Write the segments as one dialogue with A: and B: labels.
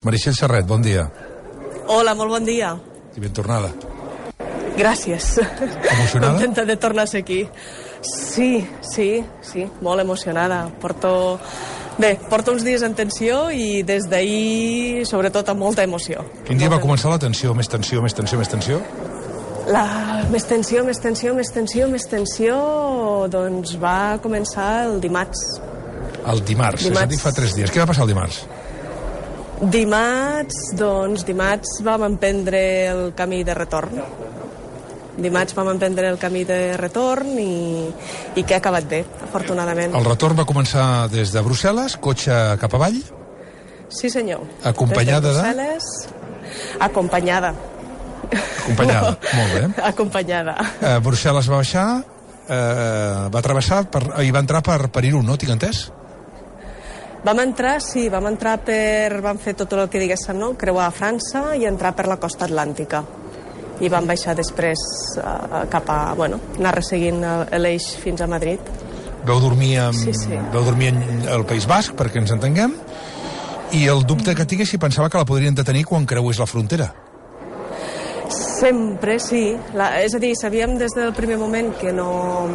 A: Meritxell Serret, bon dia.
B: Hola, molt bon dia.
A: I ben tornada.
B: Gràcies.
A: Emocionada?
B: Contenta de tornar a ser aquí. Sí, molt emocionada. Porto uns dies en tensió i des d'ahir, sobretot, amb molta emoció.
A: Quin dia va començar la tensió? Més tensió?
B: Més tensió, doncs va començar el dimarts.
A: El dimarts, és a dir, fa 3 dies. Què va passar el dimarts?
B: Dimarts vam emprendre el camí de retorn. I que ha acabat bé, afortunadament.
A: El retorn va començar des de Brussel·les, cotxe cap avall?
B: Sí, senyor.
A: Acompanyada de?
B: Acompanyada,
A: molt bé.
B: Acompanyada.
A: Brussel·les va baixar, va travessar i va entrar per Irún, no? Tinc entès?
B: Vam fer tot el que diguéssim, no? Creuar a França i entrar per la costa atlàntica. I vam baixar després cap a, anar resseguint l'eix fins a Madrid.
A: Vau dormir
B: Sí.
A: Vau dormir al País Basc, perquè ens entenguem, i el dubte que tingués si pensava que la podrien detenir quan creués la frontera.
B: Sempre, sí. És a dir, sabíem des del primer moment que no...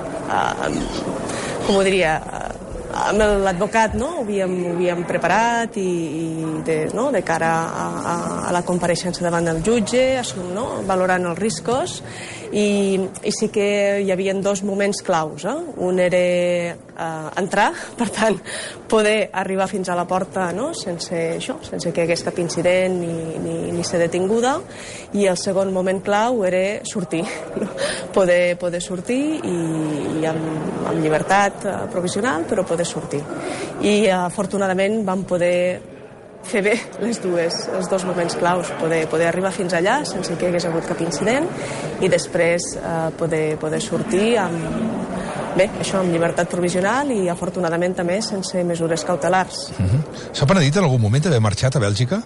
B: com ho diria... amb l'advocat, no? Ho havíem preparat de cara a la compareixença davant del jutge, valorant els riscos, i sí que hi havia 2 moments claus. Un era entrar, per tant, poder arribar fins a la porta, no? sense que hi hagués cap incident ni ser detinguda, i el segon moment clau era sortir, poder sortir i amb llibertat provisional, però poder sortir. I afortunadament vam poder fer bé els 2 moments claus, poder arribar fins allà sense que hi hagués hagut cap incident i després poder sortir amb llibertat provisional i afortunadament també sense mesures cautelars.
A: S'ha penedit en algun moment d'haver marxat a Bèlgica?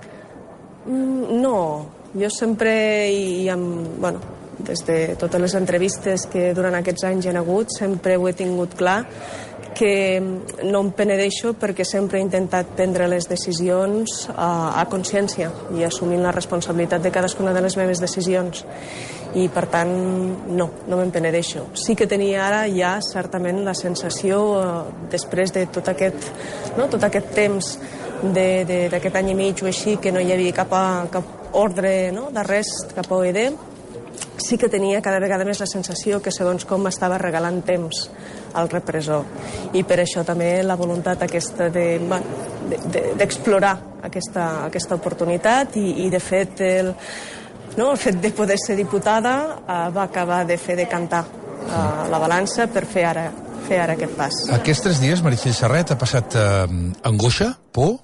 B: No, jo sempre des de totes les entrevistes que durant aquests anys hi ha hagut, sempre ho he tingut clar que no em penedeixo perquè sempre he intentat prendre les decisions a consciència i assumint la responsabilitat de cadascuna de les meves decisions. I, per tant, no me'n penedeixo. Sí que tenia ara ja certament la sensació, després de tot aquest temps d'aquest any i mig o així, que no hi havia cap ordre d'arrest, cap OED, sí que tenia cada vegada més la sensació que segons com m'estava regalant temps al repressor. I per això també la voluntat aquesta d'explorar aquesta oportunitat i de fet el fet de poder ser diputada va acabar de fer decantar la balança per fer ara aquest pas.
A: Aquests 3 dies, Meritxell Serret, ha passat angoixa, por?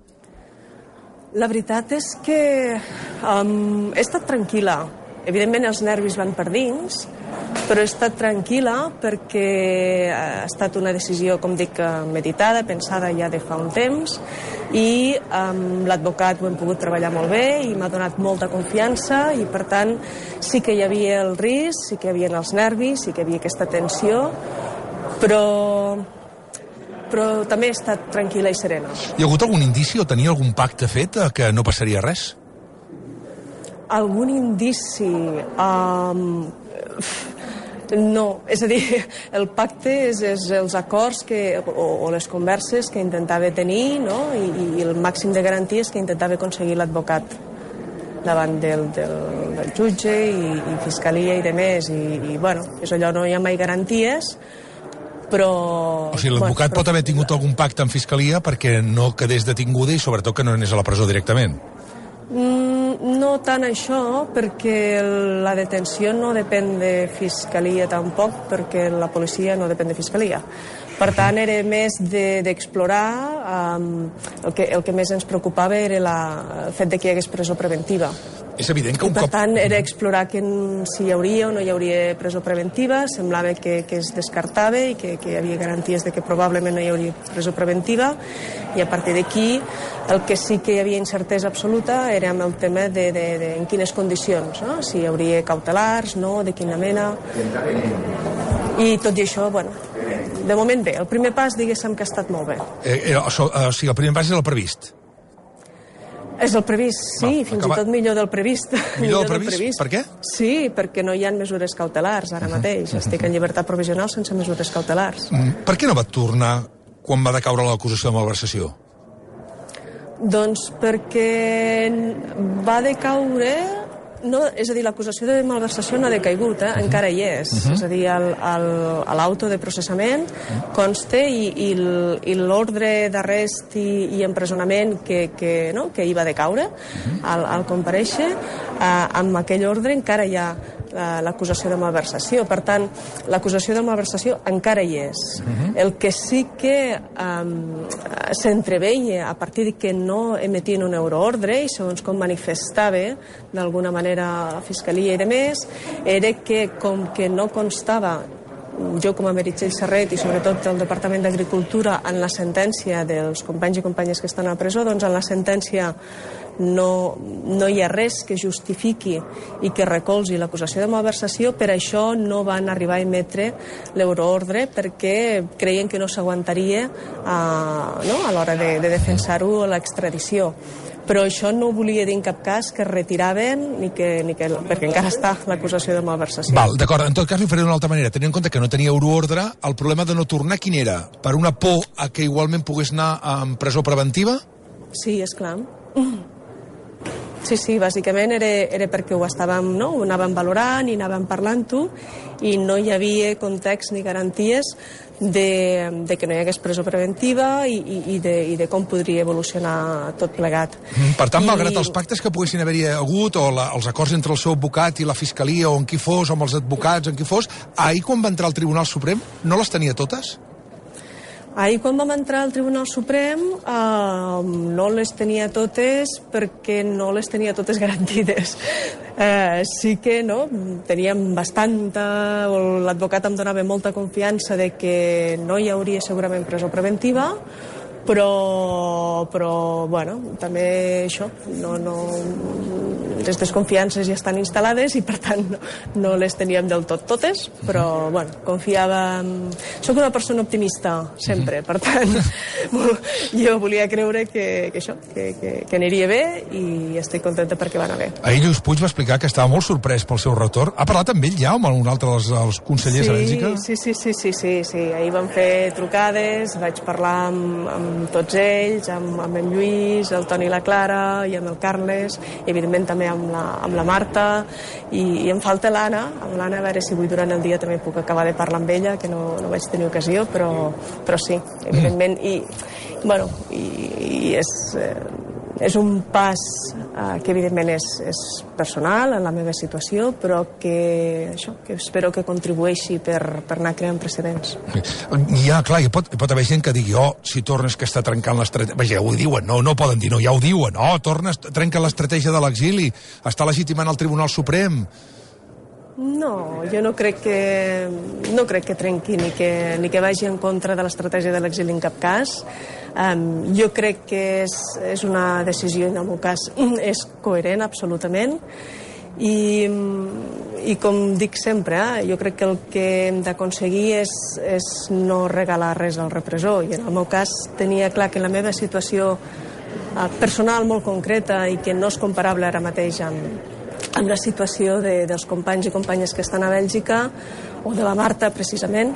B: La veritat és que he estat tranquil·la. Evidentment els nervis van per dins, però he estat tranquil·la perquè ha estat una decisió, com dic, meditada, pensada ja de fa un temps, i amb l'advocat ho hem pogut treballar molt bé i m'ha donat molta confiança i per tant sí que hi havia el risc, sí que hi havia els nervis, sí que hi havia aquesta tensió, però també he estat tranquil·la i serena.
A: Hi ha hagut algun indici o tenia algun pacte fet que no passaria res?
B: Algun indici? No, és a dir, el pacte és els acords o les converses que intentava tenir, no? I el màxim de garanties que intentava aconseguir l'advocat davant del jutge i fiscalia i demés. I és allò, no hi ha mai garanties, però...
A: O sigui, l'advocat pot haver tingut algun pacte amb fiscalia perquè no quedés detinguda i sobretot que no anés a la presó directament.
B: No tant això, perquè la detenció no depèn de fiscalia tampoc, perquè la policia no depèn de fiscalia. Per tant, era més d'explorar, el que més ens preocupava era el fet de que hi hagués presó preventiva.
A: És evident que
B: un cop... Per tant, era explorar si hi hauria o no hi hauria presó preventiva, semblava que es descartava i que hi havia garanties de que probablement no hi hauria presó preventiva, i a partir d'aquí el que sí que hi havia incertesa absoluta era amb el tema de en quines condicions, no? Si hi hauria cautelars, no, de quina mena... I tot i això, de moment bé. El primer pas, diguéssim que ha estat molt bé.
A: O sigui, el primer pas és el previst?
B: És el previst, sí, fins i tot millor del previst.
A: Millor del previst? Per què?
B: Sí, perquè no hi ha mesures cautelars ara mateix. Estic en llibertat provisional sense mesures cautelars.
A: Per què no va tornar quan va decaure l'acusació de malversació?
B: Doncs perquè va decaure... No, és a dir, l'acusació de malversació no ha decaigut, encara hi és. És a dir, l'auto de processament consta i l'ordre d'arrest i empresonament que hi va decaure al comparèixer, amb aquell ordre encara hi ha l'acusació de malversació. Per tant, l'acusació de malversació encara hi és. El que sí que s'entreveia a partir de que no emetien un euroordre, i segons com manifestava d'alguna manera la Fiscalia i demés, era que com que no constava jo com a Meritxell Serret i sobretot el Departament d'Agricultura en la sentència dels companys i companyes que estan a la presó, doncs en la sentència no hi ha res que justifiqui i que recolzi l'acusació de malversació. Per això no van arribar a emetre l'euroordre, perquè creien que no s'aguantaria a l'hora de defensar-ho a l'extradició. Però això no volia dir en cap cas que retiraven perquè encara està l'acusació de malversació.
A: Val, d'acord, en tot cas ho faré d'una altra manera. Tenint en compte que no tenia euroordre, el problema de no tornar quin era? Per una por a que igualment pogués anar en presó preventiva?
B: Sí, esclar. Sí, bàsicament era perquè ho anàvem valorant i anàvem parlant-ho i no hi havia context ni garanties de que no hi hagués presó preventiva i de com podria evolucionar tot plegat.
A: Per tant, malgrat els pactes que poguessin haver-hi hagut o els acords entre el seu advocat i la Fiscalia o en qui fos, o amb els advocats, en qui fos, ahir quan va entrar al Tribunal Suprem no les tenia totes?
B: Ahir, quan vam entrar al Tribunal Suprem, no les tenia totes perquè no les tenia totes garantides. Sí que teníem bastanta... L'advocat em donava molta confiança de que no hi hauria segurament presó preventiva, però també això, les desconfiances ja estan instal·lades i per tant no les teníem del tot totes, però confiàvem... Soc una persona optimista sempre, per tant jo volia creure que aniria bé i estic contenta perquè va anar bé.
A: Ahir Lluís Puig va explicar que estava molt sorprès pel seu retorn. Ha parlat amb ell ja, amb un altre dels consellers a Bèlgica?
B: Sí. Ahir vam fer trucades, vaig parlar amb tots ells, amb en Lluís, el Toni i la Clara i amb el Carles, i evidentment també amb la Marta, i em falta l'Anna, a veure si avui durant el dia també puc acabar de parlar amb ella, que no vaig tenir ocasió, però sí, evidentment, i és un pas que evidentment és personal en la meva situació, però que espero que contribueixi per anar creant precedents.
A: Ja, clar, hi pot haver gent que digui si tornes que està trencant l'estratègia... Vaja, ho diuen, no poden dir, ja ho diuen, trenca l'estratègia de l'exili, està legitimant el Tribunal Suprem.
B: No, jo no crec que trenqui ni que vagi en contra de l'estratègia de l'exili en cap cas. Jo crec que és una decisió, en el meu cas, és coherent absolutament, i com dic sempre, jo crec que el que hem d'aconseguir és no regalar res al repressor, i en el meu cas tenia clar que en la meva situació personal molt concreta i que no és comparable ara mateix amb la situació dels companys i companyes que estan a Bèlgica, o de la Marta, precisament,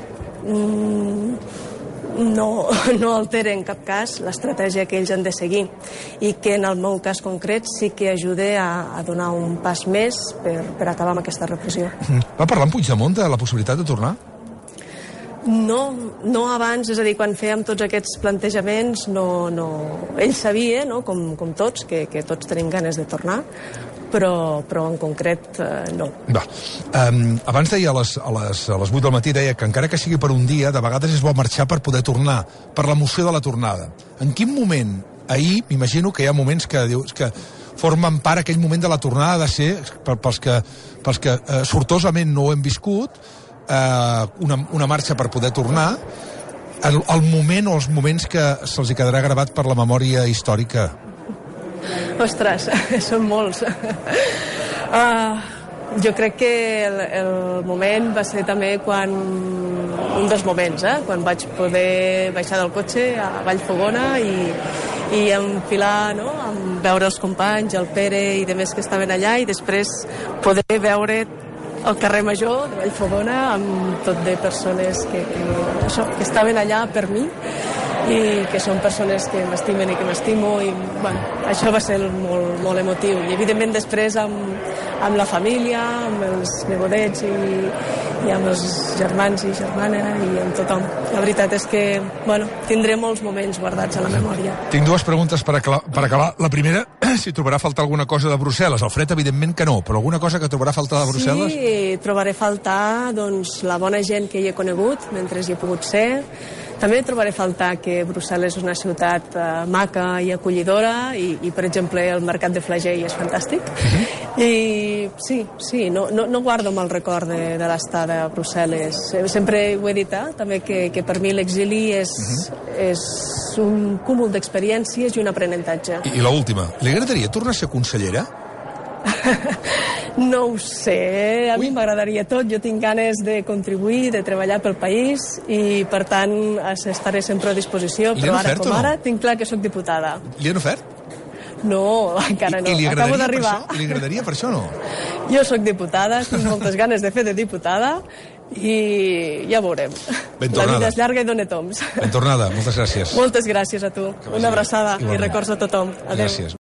B: no altera en cap cas l'estratègia que ells han de seguir, i que en el meu cas concret sí que ajuda a donar un pas més per acabar amb aquesta repressió.
A: Va parlar amb Puigdemont de la possibilitat de tornar?
B: No abans, és a dir, quan fèiem tots aquests plantejaments, ell sabia, com tots, que tots tenim ganes de tornar, però en concret no.
A: Abans deia a les 8 del matí, deia que encara que sigui per un dia, de vegades és bo marxar per poder tornar, per l'emoció de la tornada. En quin moment? Ahir m'imagino que hi ha moments que dius que formen part, aquell moment de la tornada ha de ser, pels que sortosament no ho hem viscut, una marxa per poder tornar, el moment o els moments que se'ls quedarà gravat per la memòria històrica.
B: Ostres, són molts. Jo crec que el moment va ser també un dels moments, quan vaig poder baixar del cotxe a Vallfogona i i enfilar, no?, amb veure els companys, el Pere i demés que estaven allà, i després poder veure el carrer Major de Vallfogona amb tot de persones que estaven allà per mi i que són persones que m'estimen i que m'estimo, i bueno, això va ser molt, molt emotiu. I evidentment després amb la família, amb els nebodets i amb els germans i germana i amb tothom. La veritat és que bueno, tindré molts moments guardats a la memòria.
A: Tinc dues preguntes per acabar. La primera, si trobarà a faltar alguna cosa de Brussel·les. El fred, evidentment que no, però alguna cosa que trobarà a faltar de Brussel·les?
B: Sí, trobaré a faltar doncs, la bona gent que hi he conegut mentre hi he pogut ser. També trobaré a faltar que Brussel·les és una ciutat maca i acollidora i, per exemple, el mercat de Flagell és fantàstic. I sí, no guardo mal record de l'estada a Brussel·les. Sempre ho he dit, també, que per mi l'exili és un cúmul d'experiències i un aprenentatge.
A: I l'última, li agradaria tornar a ser consellera?
B: No ho sé, a mi m'agradaria tot, jo tinc ganes de contribuir, de treballar pel país i per tant estaré sempre a disposició, però ara com ara tinc clar que sóc diputada.
A: Li han ofert?
B: No, encara no, acabo d'arribar.
A: Li agradaria per això o no?
B: Jo sóc diputada, tinc moltes ganes de fer de diputada i ja veurem. La vida és llarga i dona toms.
A: Ben tornada, moltes gràcies.
B: Moltes gràcies a tu, una abraçada i records a tothom. Adéu.
A: Gràcies.